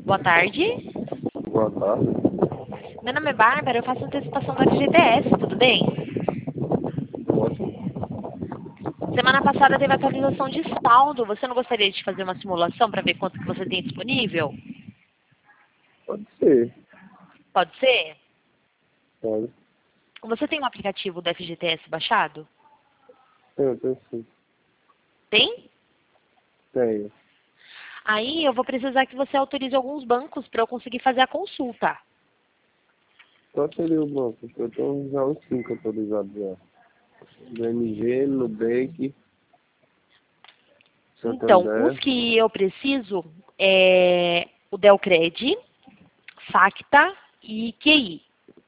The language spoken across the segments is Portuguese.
Boa tarde. Boa tarde. Meu nome é Bárbara, eu faço antecipação da FGTS, tudo bem? Ótimo. Semana passada teve atualização de saldo. Você não gostaria de fazer uma simulação para ver quanto que você tem disponível? Pode ser. Pode ser? Pode. Você tem um aplicativo do FGTS baixado? Tenho sim. Tem? Tenho. Aí eu vou precisar que você autorize alguns bancos para eu conseguir fazer a consulta. Qual seria o banco? Eu tenho já uns 5 autorizados já. BMG, Nubank, Então, os Santander. que eu preciso é o Delcred, Facta e QI.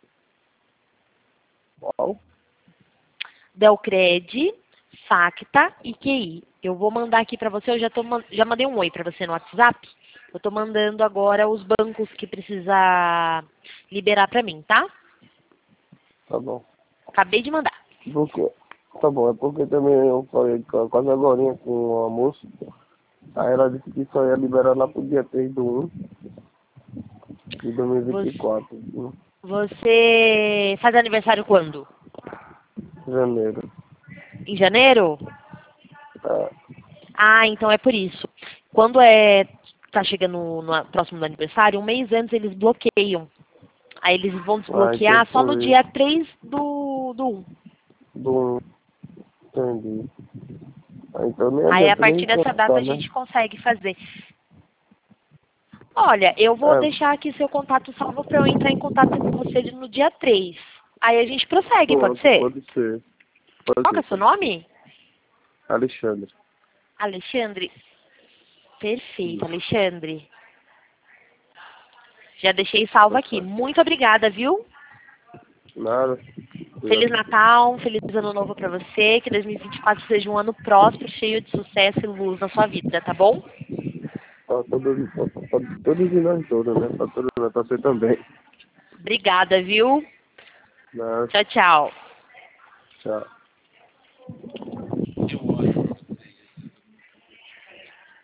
Qual? Delcred, Facta e QI. Eu vou mandar aqui para você, já mandei um oi para você no WhatsApp. Eu estou mandando agora os bancos que precisa liberar para mim, tá? Tá bom. Acabei de mandar. Porque, tá bom, é porque também eu falei quase agorinha com a moça. Aí ela disse que só ia liberar lá pro dia 3 do 1 de Você, 2024, você faz aniversário quando? janeiro. Em janeiro? Tá. Ah, então é por isso. Quando tá chegando próximo do aniversário, um mês antes eles bloqueiam. Aí eles vão Ah, então desbloquear só no foi dia 3 do 1. do 1, entendi. Ah, então nem Aí a adianta partir nem dessa data tentar, a né? gente consegue fazer. Olha, eu vou É, deixar aqui seu contato salvo para eu entrar em contato com você no dia 3. Aí a gente prossegue, pode pronto, ser? pode ser. Pode Qual que é ser, o seu pode ser. nome? Alexandre. Alexandre. Perfeito, Isso. Alexandre. Já deixei salvo Tá aqui. certo. Muito obrigada, viu? Nada. Feliz Obrigado. Natal, um feliz ano novo para você. Que 2024 seja um ano próspero, cheio de sucesso e luz na sua vida, tá bom? Pra todos e nós todos, né? Pra todos nós, pra você também. Obrigada, viu? Nada. Tchau, tchau. Tchau.